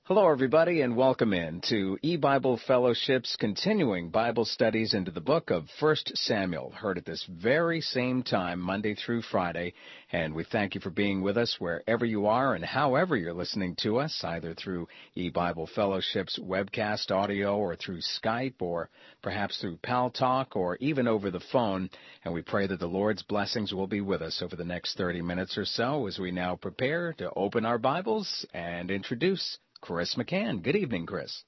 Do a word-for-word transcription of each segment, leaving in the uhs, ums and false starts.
Hello, everybody, and welcome in to E-Bible Fellowship's continuing Bible studies into the book of First Samuel, heard at this very same time, Monday through Friday. And we thank you for being with us wherever you are and however you're listening to us, either through E-Bible Fellowship's webcast audio or through Skype or perhaps through Pal Talk or even over the phone. And we pray that the Lord's blessings will be with us over the next thirty minutes or so as we now prepare to open our Bibles and introduce Chris McCann. Good evening, Chris.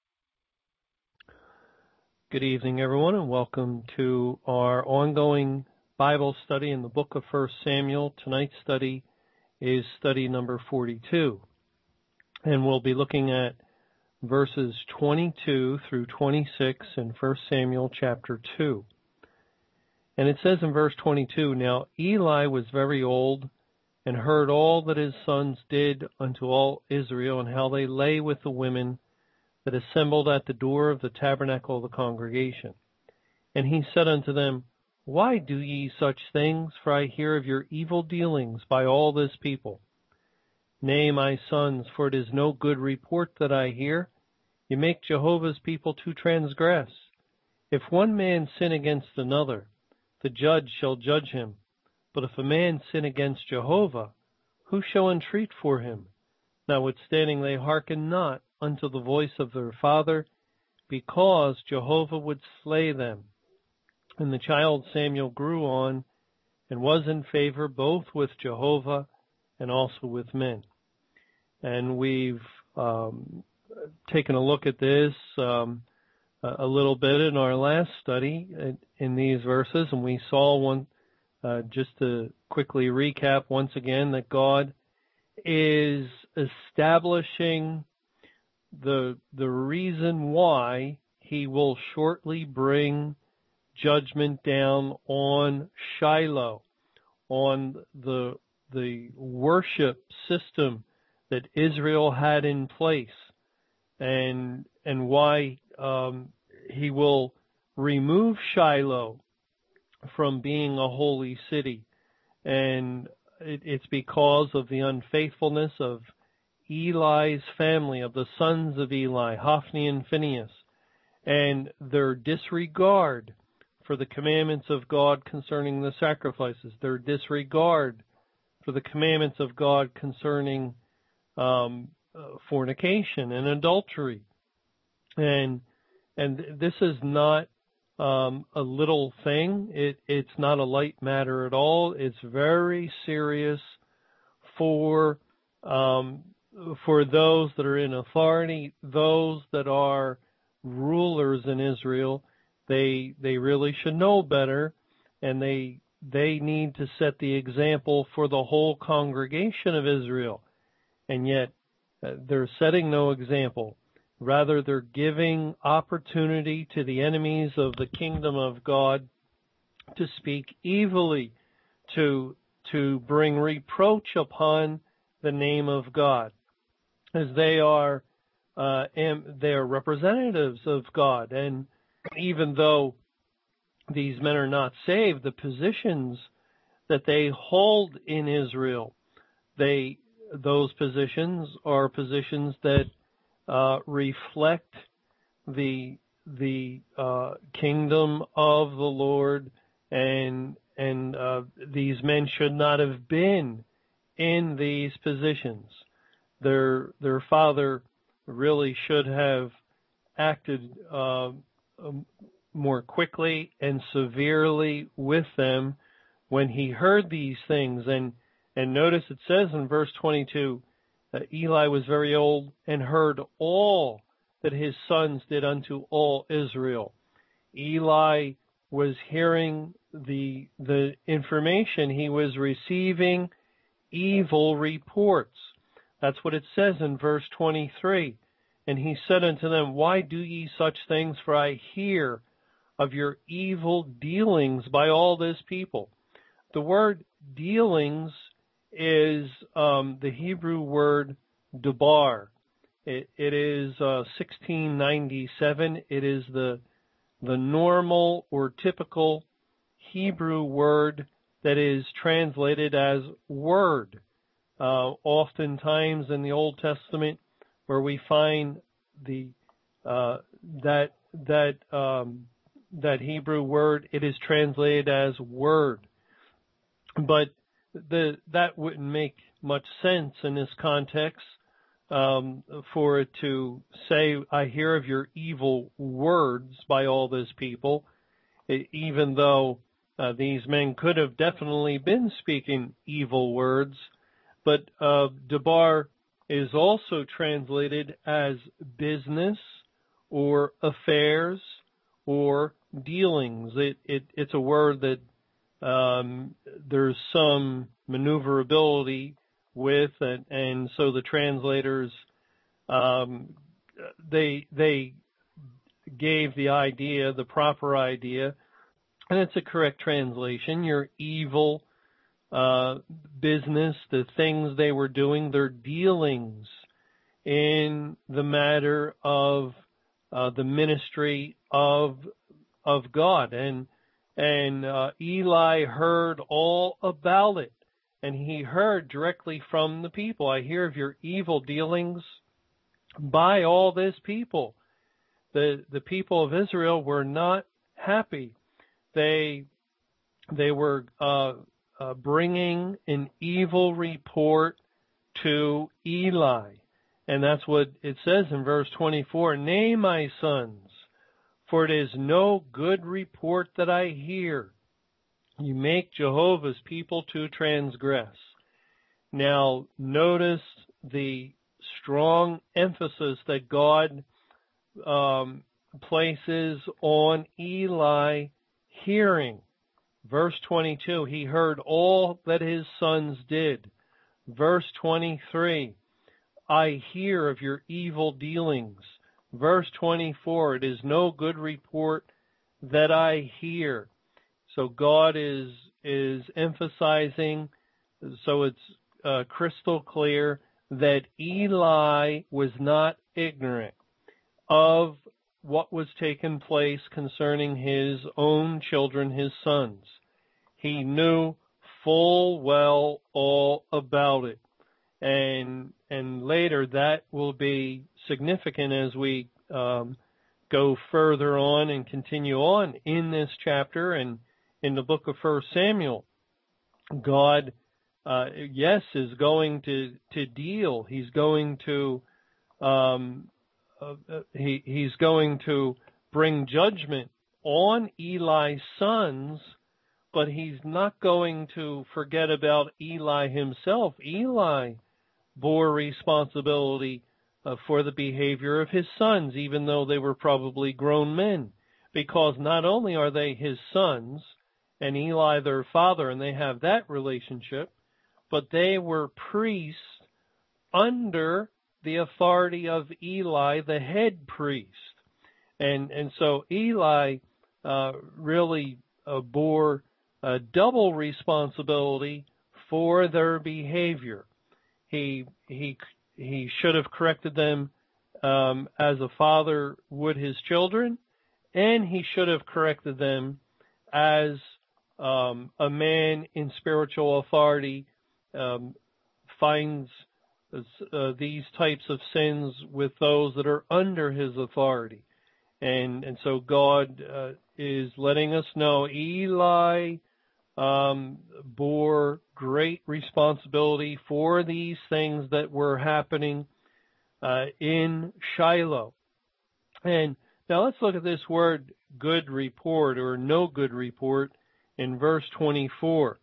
Good evening, everyone, and welcome to our ongoing Bible study in the book of First Samuel. Tonight's study is study number forty-two, and we'll be looking at verses twenty-two through twenty-six in First Samuel chapter two. And it says in verse twenty-two, "Now Eli was very old, and heard all that his sons did unto all Israel, and how they lay with the women that assembled at the door of the tabernacle of the congregation. And he said unto them, Why do ye such things? For I hear of your evil dealings by all this people. Nay, my sons, for it is no good report that I hear. Ye make Jehovah's people to transgress. If one man sin against another, the judge shall judge him. But if a man sin against Jehovah, who shall entreat for him? Notwithstanding they hearken not unto the voice of their father, because Jehovah would slay them. And the child Samuel grew on, and was in favor both with Jehovah and also with men." And we've um, taken a look at this um, a little bit in our last study in, in these verses, and we saw one. Uh, just to quickly recap once again that God is establishing the the reason why he will shortly bring judgment down on Shiloh, on the the worship system that Israel had in place, and and why um, he will remove Shiloh from being a holy city. And it, it's because of the unfaithfulness of Eli's family, of the sons of Eli, Hophni and Phinehas, and their disregard for the commandments of God concerning the sacrifices, their disregard for the commandments of God concerning um, uh, fornication and adultery. And and this is not Um, a little thing. It, it's not a light matter at all. It's very serious for um, for those that are in authority, those that are rulers in Israel. They they really should know better, and they they need to set the example for the whole congregation of Israel. And yet uh, they're setting no example. Rather, they're giving opportunity to the enemies of the kingdom of God to speak evilly, to to bring reproach upon the name of God, as they are uh, they are representatives of God. And even though these men are not saved, the positions that they hold in Israel, they those positions are positions that Uh, reflect the the uh, kingdom of the Lord, and and uh, these men should not have been in these positions. Their their father really should have acted uh, more quickly and severely with them when he heard these things. And and notice it says in verse twenty-two. Uh, Eli was very old and heard all that his sons did unto all Israel. Eli was hearing the the information. He was receiving evil reports. That's what it says in verse twenty-three. And he said unto them, Why do ye such things? For I hear of your evil dealings by all this people. The word dealings is um, the Hebrew word dubar. It, it is uh, sixteen ninety-seven. It is the the normal or typical Hebrew word that is translated as word. Uh, oftentimes in the Old Testament, where we find the uh, that that um, that Hebrew word. It is translated as word, but the that wouldn't make much sense in this context um, for it to say, "I hear of your evil words" by all this people, it, even though uh, these men could have definitely been speaking evil words. But uh, debar is also translated as business or affairs or dealings. It, it, it's a word that um, there's some maneuverability with, and, and so the translators um, they they gave the idea, the proper idea, and it's a correct translation. Your evil uh, business, the things they were doing, their dealings in the matter of uh, the ministry of of God, and and uh, Eli heard all about it, and he heard directly from the people. I hear of your evil dealings by all this people. The the people of Israel were not happy. They they were uh, uh, bringing an evil report to Eli. And that's what it says in verse twenty-four. Nay, my sons, for it is no good report that I hear. You make Jehovah's people to transgress. Now, notice the strong emphasis that God um, places on Eli hearing. Verse twenty-two, he heard all that his sons did. Verse twenty-three, I hear of your evil dealings. Verse twenty-four, it is no good report that I hear. So God is is emphasizing, so it's uh, crystal clear that Eli was not ignorant of what was taking place concerning his own children, his sons. He knew full well all about it. And and later that will be significant as we um, go further on and continue on in this chapter and in the book of First Samuel. God, uh, yes, is going to, to deal. He's going to um, uh, he he's going to bring judgment on Eli's sons, but he's not going to forget about Eli himself. Eli bore responsibility uh, for the behavior of his sons, even though they were probably grown men, because not only are they his sons and Eli their father, and they have that relationship, but they were priests under the authority of Eli, the head priest. And and so Eli uh, really uh, bore a double responsibility for their behavior. He he he should have corrected them um, as a father would his children, and he should have corrected them as um, a man in spiritual authority um, finds uh, these types of sins with those that are under his authority. And and so God uh, is letting us know Eli um, bore great responsibility for these things that were happening uh, in Shiloh. And now let's look at this word good report or no good report in verse twenty-four.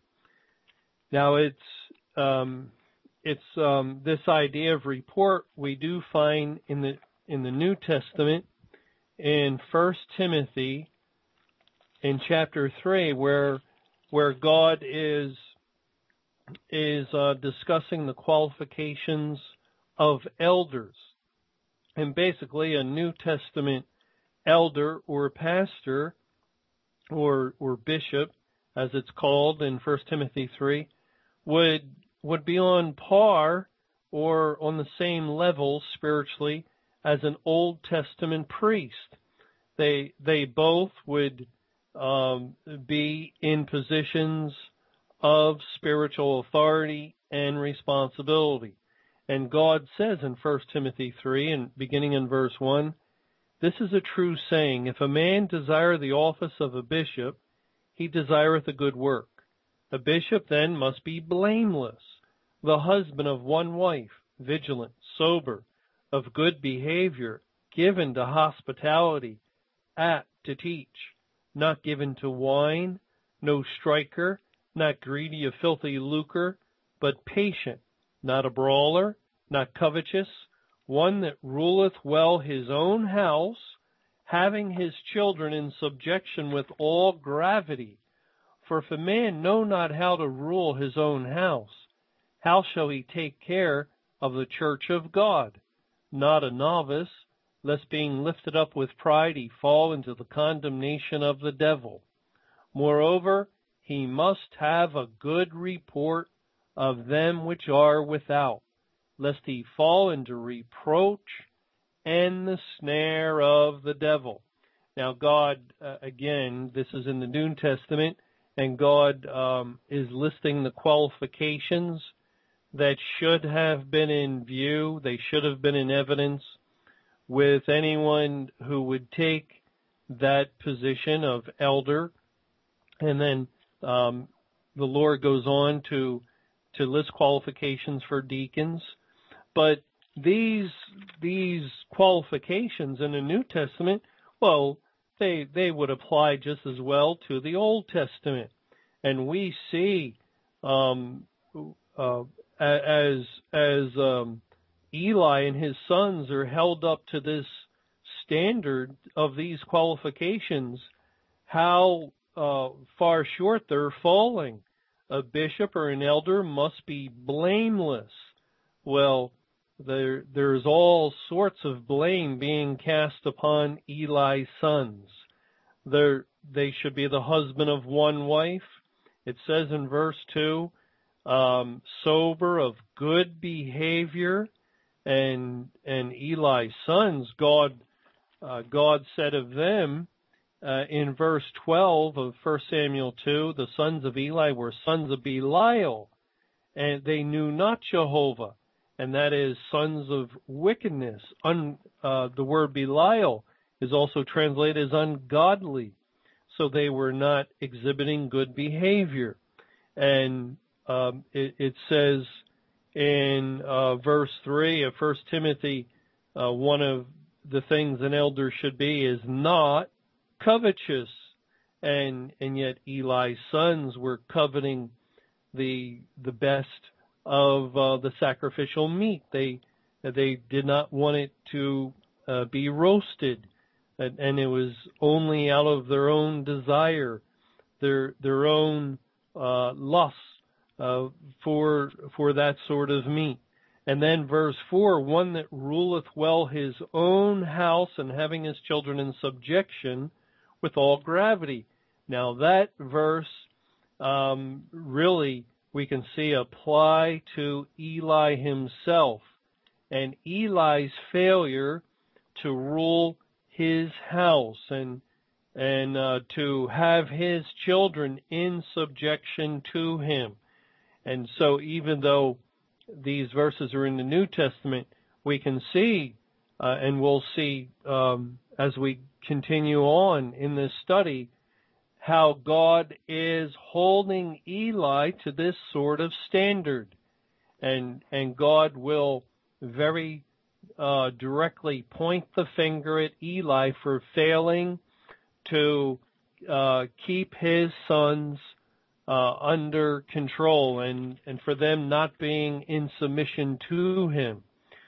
Now it's um, it's um, this idea of report we do find in the in the New Testament in First Timothy in chapter three, where where God is is uh, discussing the qualifications of elders. And basically a New Testament elder or pastor or or bishop, as it's called in First Timothy three, would would be on par or on the same level spiritually as an Old Testament priest. They they both would um, be in positions of spiritual authority and responsibility. And God says in First Timothy three, and beginning in verse one, "This is a true saying, if a man desire the office of a bishop, he desireth a good work. A bishop then must be blameless, the husband of one wife, vigilant, sober, of good behavior, given to hospitality, apt to teach, not given to wine, no striker, not greedy of filthy lucre, but patient, not a brawler, not covetous, one that ruleth well his own house, having his children in subjection with all gravity. For if a man know not how to rule his own house, how shall he take care of the church of God? Not a novice, lest being lifted up with pride he fall into the condemnation of the devil. Moreover, he must have a good report of them which are without, lest he fall into reproach and the snare of the devil." Now God, uh, again, this is in the New Testament, and God um, is listing the qualifications that should have been in view, they should have been in evidence with anyone who would take that position of elder. And then um, the Lord goes on to to list qualifications for deacons. But these these qualifications in the New Testament, well, they they would apply just as well to the Old Testament. And we see um, uh, as as um, Eli and his sons are held up to this standard of these qualifications, how uh, far short they're falling. A bishop or an elder must be blameless. Well, there there's all sorts of blame being cast upon Eli's sons. They're, they should be the husband of one wife. It says in verse two, um, sober, of good behavior. And and Eli's sons, God uh, God said of them uh, in verse twelve of First Samuel two, the sons of Eli were sons of Belial, and they knew not Jehovah, and that is sons of wickedness. Un, uh, the word Belial is also translated as ungodly, so they were not exhibiting good behavior. And um, it, it says in uh, verse three of First Timothy, uh, one of the things an elder should be is not covetous, and and yet Eli's sons were coveting the the best of uh, the sacrificial meat. They they did not want it to uh, be roasted, and, and it was only out of their own desire, their their own uh, lust. Uh, for for that sort of meat. And then verse four, one that ruleth well his own house and having his children in subjection with all gravity. Now that verse um, really we can see apply to Eli himself and Eli's failure to rule his house and and uh, to have his children in subjection to him. And so even though these verses are in the New Testament, we can see, uh, and we'll see um, as we continue on in this study, how God is holding Eli to this sort of standard. And and God will very uh, directly point the finger at Eli for failing to uh, keep his sons Uh, under control and, and for them not being in submission to him.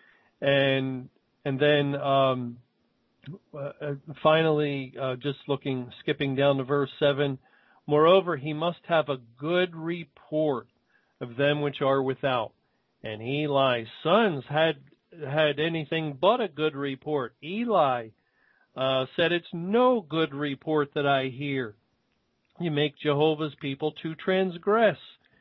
And and then um, uh, finally, uh, just looking, skipping down to verse seven, moreover, he must have a good report of them which are without. And Eli's sons had had anything but a good report. Eli uh, said, it's no good report that I hear. You make Jehovah's people to transgress.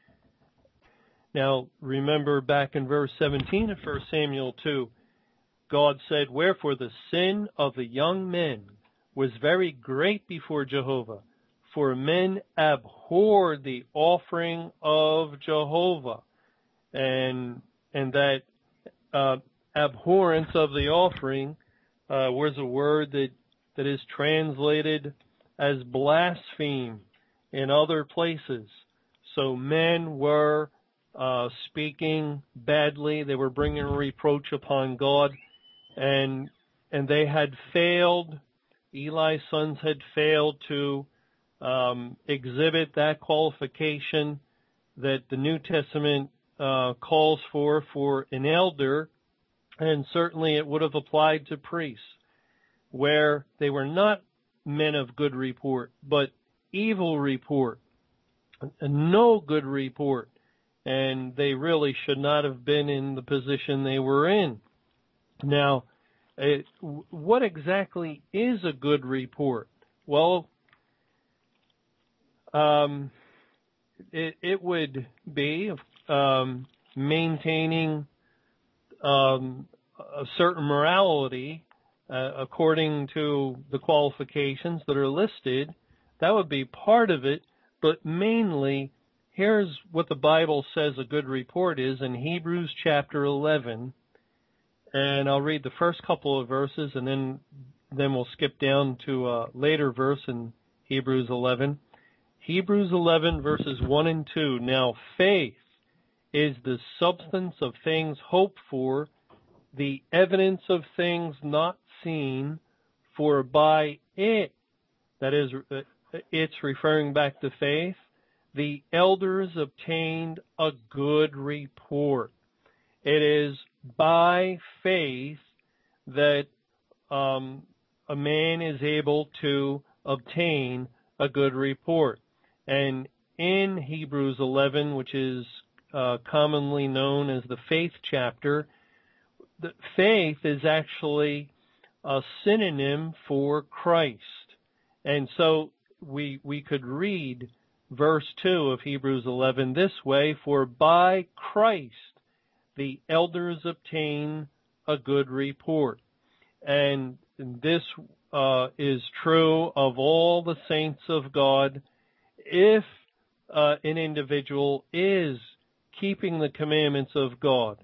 Now, remember back in verse seventeen of First Samuel two, God said, wherefore the sin of the young men was very great before Jehovah, for men abhorred the offering of Jehovah. And and that uh, abhorrence of the offering uh, was a word that, that is translated as blaspheme in other places. So men were uh, speaking badly. They were bringing reproach upon God, and and they had failed. Eli's sons had failed to um, exhibit that qualification that the New Testament uh, calls for for an elder, and certainly it would have applied to priests, where they were not men of good report, but evil report, no good report, and they really should not have been in the position they were in. Now, it, what exactly is a good report? Well, um, it, it would be um, maintaining um, a certain morality uh, according to the qualifications that are listed. That would be part of it, but mainly, here's what the Bible says a good report is in Hebrews chapter eleven. And I'll read the first couple of verses, and then then we'll skip down to a later verse in Hebrews eleven. Hebrews eleven, verses one and two. Now faith is the substance of things hoped for, the evidence of things not seen, for by it, that is, it's referring back to faith, the elders obtained a good report. It is by faith that um, a man is able to obtain a good report. And in Hebrews eleven, which is uh, commonly known as the faith chapter, the faith is actually a synonym for Christ. And so we we could read verse two of Hebrews eleven this way: for by Christ the elders obtain a good report. And this uh, is true of all the saints of God. If uh, an individual is keeping the commandments of God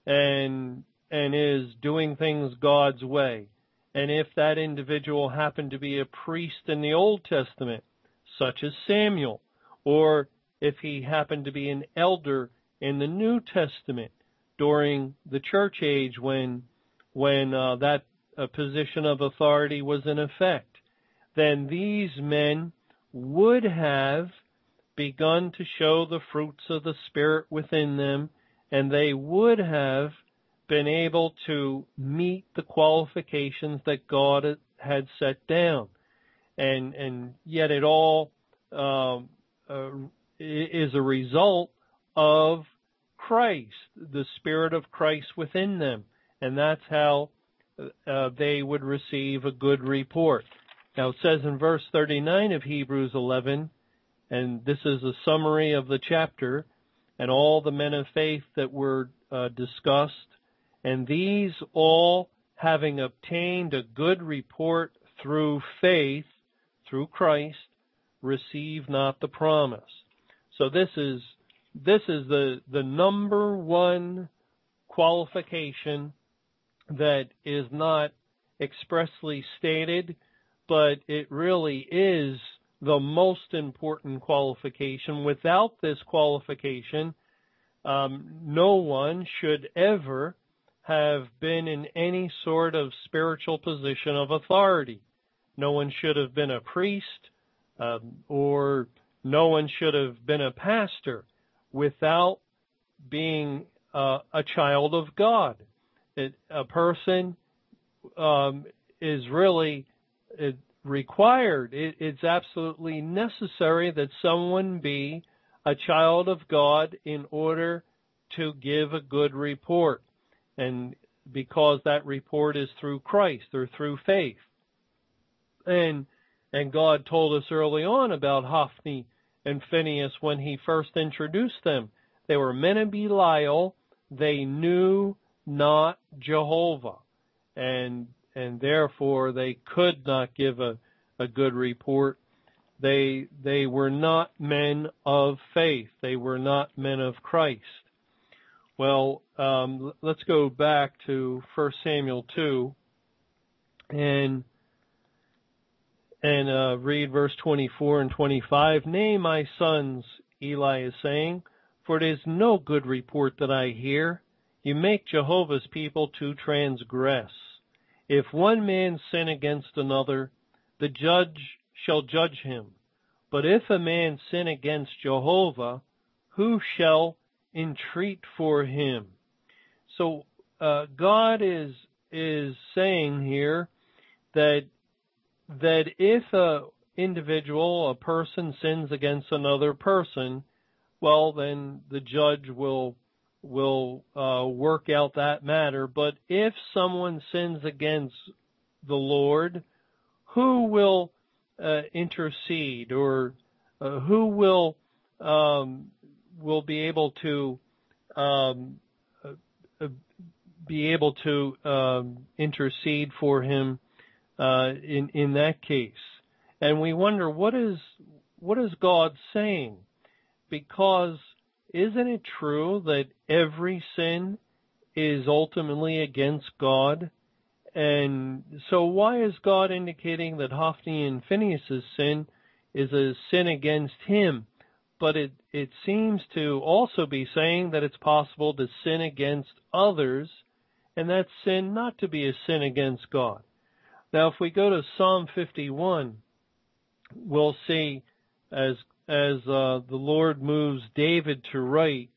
and and is doing things God's way, and if that individual happened to be a priest in the Old Testament, such as Samuel, or if he happened to be an elder in the New Testament during the church age when when uh, that uh, position of authority was in effect, then these men would have begun to show the fruits of the Spirit within them, and they would have been able to meet the qualifications that God had set down. And and yet it all um, uh, is a result of Christ, the Spirit of Christ within them. And that's how uh, they would receive a good report. Now it says in verse thirty-nine of Hebrews eleven, and this is a summary of the chapter, and all the men of faith that were uh, discussed, and these all, having obtained a good report through faith, through Christ, receive not the promise. So this is this is the, the number one qualification that is not expressly stated, but it really is the most important qualification. Without this qualification, um, no one should ever have been in any sort of spiritual position of authority. No one should have been a priest, um, or no one should have been a pastor without being uh, a child of God. It, a person um, is really it, required. It, it's absolutely necessary that someone be a child of God in order to give a good report. And because that report is through Christ or through faith. And and God told us early on about Hophni and Phinehas when he first introduced them. They were men of Belial. They knew not Jehovah. And and therefore they could not give a, a good report. They they were not men of faith. They were not men of Christ. Well, um, let's go back to First Samuel two and and uh, read verse twenty-four and twenty-five. Nay, my sons, Eli is saying, for it is no good report that I hear. You make Jehovah's people to transgress. If one man sin against another, the judge shall judge him. But if a man sin against Jehovah, who shall entreat for him? So uh, God is is saying here that that if a individual, a person sins against another person, well, then the judge will will uh, work out that matter. But if someone sins against the Lord, who will uh, intercede, or uh, who will um, will be able to um, uh, be able to um, intercede for him uh, in in that case? And we wonder, what is what is God saying? Because isn't it true that every sin is ultimately against God? And so why is God indicating that Hophni and Phinehas' sin is a sin against him? But it, it seems to also be saying that it's possible to sin against others, and that sin not to be a sin against God. Now, if we go to Psalm fifty-one, we'll see as as uh, the Lord moves David to write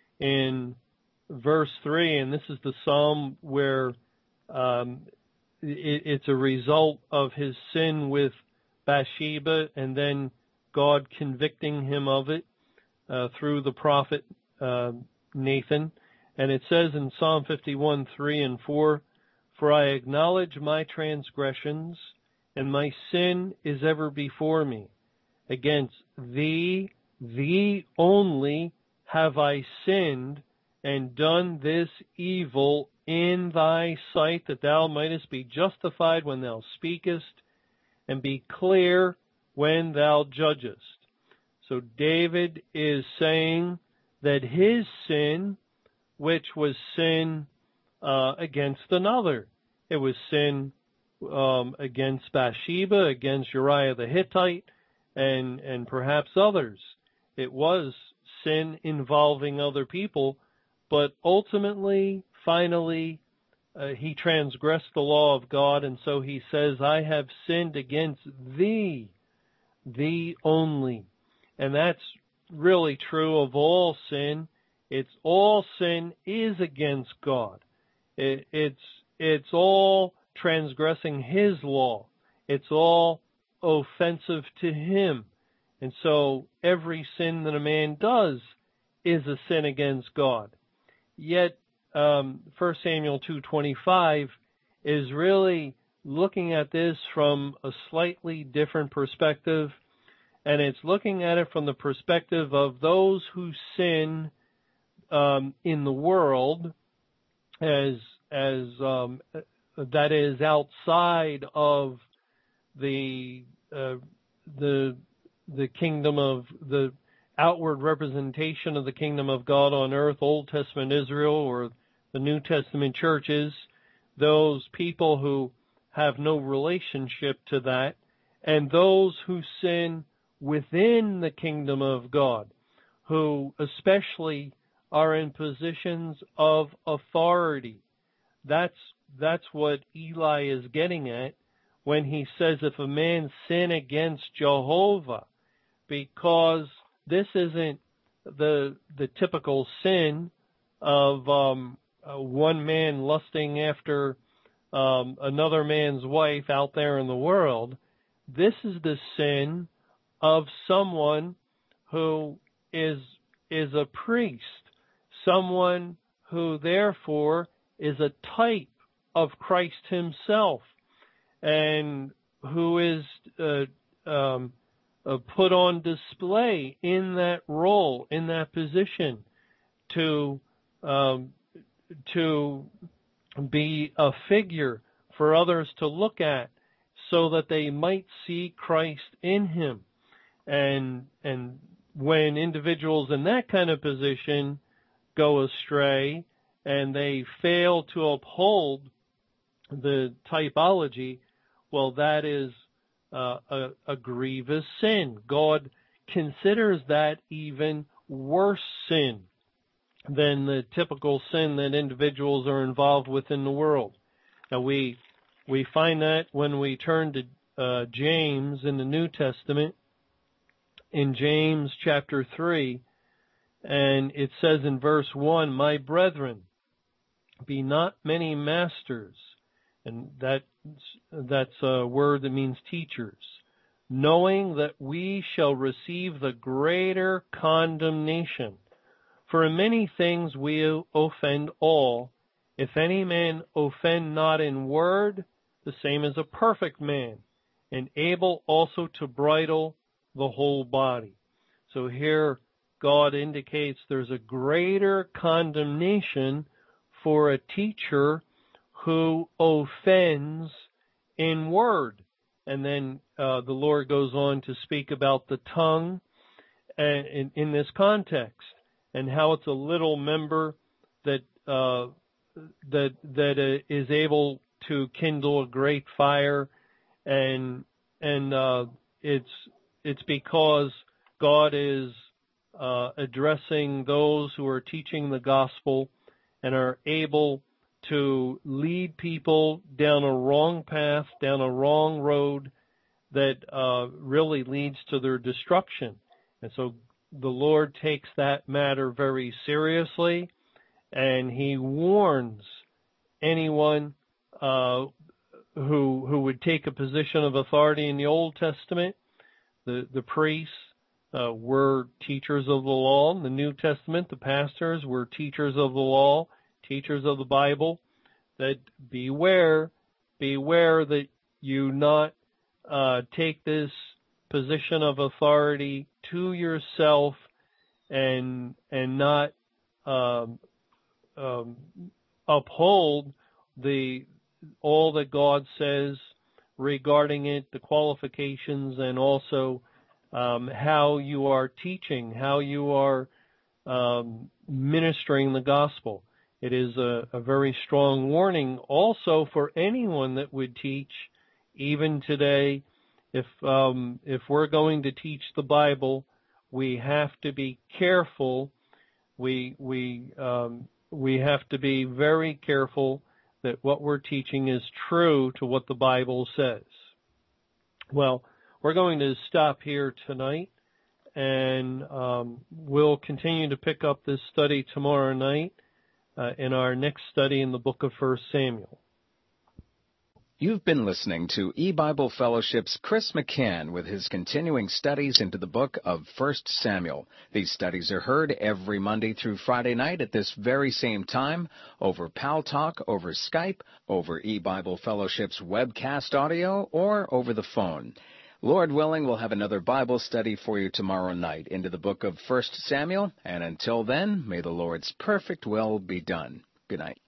in verse three, and this is the psalm where um, it, it's a result of his sin with Bathsheba, and then God convicting him of it uh, through the prophet uh, Nathan. And it says in Psalm fifty-one, three and four, for I acknowledge my transgressions, and my sin is ever before me. Against thee, thee only, have I sinned, and done this evil in thy sight, that thou mightest be justified when thou speakest, and be clear when thou judgest. So David is saying that his sin, which was sin uh, against another, it was sin um, against Bathsheba, against Uriah the Hittite, and and perhaps others. It was sin involving other people, but ultimately, finally, uh, he transgressed the law of God, and so he says, I have sinned against thee, thee only. And that's really true of all sin. It's all sin is against God. It, it's it's all transgressing his law. It's all offensive to him. And so every sin that a man does is a sin against God. Yet um, First Samuel two twenty-five is really looking at this from a slightly different perspective, and it's looking at it from the perspective of those who sin um, in the world, as as um, that is outside of the uh, the the kingdom of the outward representation of the kingdom of God on earth, Old Testament Israel or the New Testament churches, those people who have no relationship to that, and those who sin within the kingdom of God, who especially are in positions of authority. That's that's what Eli is getting at when he says if a man sin against Jehovah, because this isn't the the typical sin of um, uh, one man lusting after um, another man's wife out there in the world. This is the sin of someone who is is a priest, someone who therefore is a type of Christ himself, and who is uh, um, uh, put on display in that role, in that position, to um, to be a figure for others to look at, so that they might see Christ in him. And and when individuals in that kind of position go astray and they fail to uphold the typology, well, that is uh, a, a grievous sin. God considers that even worse sin than the typical sin that individuals are involved with in the world. Now, we we find that when we turn to uh, James in the New Testament, in James chapter three, and it says in verse one, "My brethren, be not many masters," and that that's a word that means teachers, "knowing that we shall receive the greater condemnation. For in many things we offend all. If any man offend not in word, the same is a perfect man, and able also to bridle the whole body." So here God indicates there's a greater condemnation for a teacher who offends in word. And then uh, the Lord goes on to speak about the tongue and, in, in this context, and how it's a little member that uh, that that uh, is able to kindle a great fire, and and uh, it's it's because God is uh, addressing those who are teaching the gospel and are able to lead people down a wrong path, down a wrong road that uh, really leads to their destruction. And so the Lord takes that matter very seriously, and He warns anyone uh, who who would take a position of authority in the Old Testament. The the priests uh, were teachers of the law. In the New Testament, the pastors were teachers of the law, teachers of the Bible. That beware, beware that you not uh, take this position of authority to yourself and and not um, um, uphold the all that God says regarding it, the qualifications, and also um, how you are teaching, how you are um, ministering the gospel. It is a, a very strong warning also for anyone that would teach, even today. If um, if we're going to teach the Bible, we have to be careful. We we um, we have to be very careful that what we're teaching is true to what the Bible says. Well, we're going to stop here tonight, and um, we'll continue to pick up this study tomorrow night uh, in our next study in the book of First Samuel. You've been listening to E-Bible Fellowship's Chris McCann with his continuing studies into the book of First Samuel. These studies are heard every Monday through Friday night at this very same time over Pal Talk, over Skype, over E-Bible Fellowship's webcast audio, or over the phone. Lord willing, we'll have another Bible study for you tomorrow night into the book of First Samuel, and until then, may the Lord's perfect will be done. Good night.